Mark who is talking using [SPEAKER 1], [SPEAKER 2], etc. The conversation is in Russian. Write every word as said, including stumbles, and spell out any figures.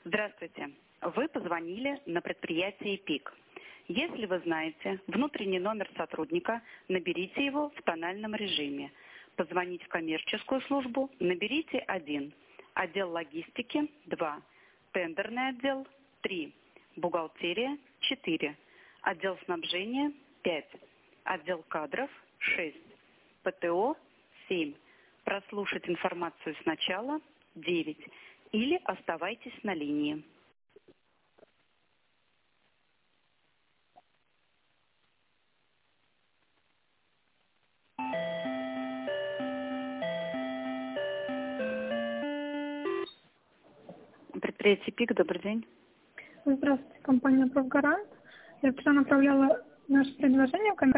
[SPEAKER 1] Здравствуйте. Вы позвонили на предприятие ПИК. Если вы знаете внутренний номер сотрудника, наберите его в тональном режиме. Позвонить в коммерческую службу наберите один. Отдел логистики два. Тендерный отдел три. Бухгалтерия четыре. Отдел снабжения пять. Отдел кадров шесть. ПТО семь. Прослушать информацию сначала девять. Или оставайтесь на линии. Предприятие ПИК, добрый день.
[SPEAKER 2] Здравствуйте, компания «Профгарант». Я вчера направляла наше предложение в